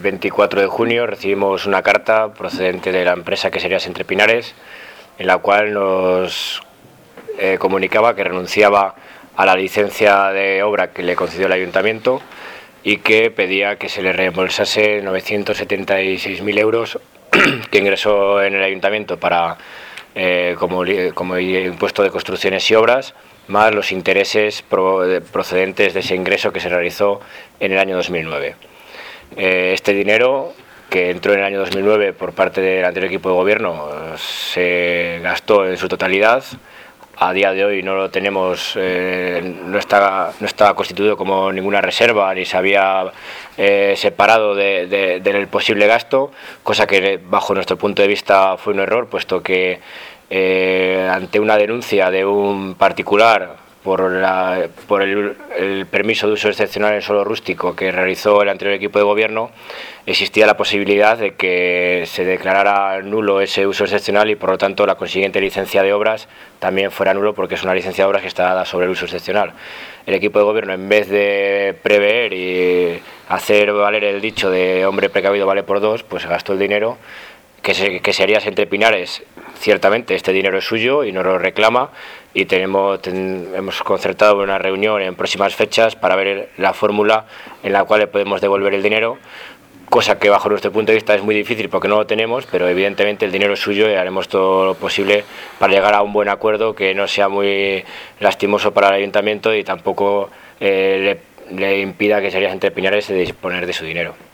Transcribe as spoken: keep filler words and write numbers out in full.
veinticuatro de junio recibimos una carta procedente de la empresa Queserías Entre Pinares, en la cual nos eh, comunicaba que renunciaba a la licencia de obra que le concedió el ayuntamiento y que pedía que se le reembolsase novecientos setenta y seis mil euros que ingresó en el ayuntamiento para eh, como, como impuesto de construcciones y obras, más los intereses pro, procedentes de ese ingreso que se realizó en el año dos mil nueve. Eh, este dinero, que entró en el año dos mil nueve por parte del anterior equipo de gobierno, se gastó en su totalidad. A día de hoy no lo tenemos, eh, no está no está constituido como ninguna reserva ni se había eh, separado de, de, del posible gasto, cosa que bajo nuestro punto de vista fue un error, puesto que eh, ante una denuncia de un particular por, la, por el, el permiso de uso excepcional en suelo rústico que realizó el anterior equipo de gobierno, existía la posibilidad de que se declarara nulo ese uso excepcional y por lo tanto la consiguiente licencia de obras también fuera nulo, porque es una licencia de obras que está dada sobre el uso excepcional. El equipo de gobierno, en vez de prever y hacer valer el dicho de hombre precavido vale por dos, pues gastó el dinero. Que, se, que Queserías Entre Pinares, ciertamente este dinero es suyo y nos lo reclama, y tenemos, ten, hemos concertado una reunión en próximas fechas para ver la fórmula en la cual le podemos devolver el dinero, cosa que bajo nuestro punto de vista es muy difícil porque no lo tenemos, pero evidentemente el dinero es suyo y haremos todo lo posible para llegar a un buen acuerdo que no sea muy lastimoso para el ayuntamiento y tampoco eh, le, le impida a Queserías Entre Pinares de disponer de su dinero.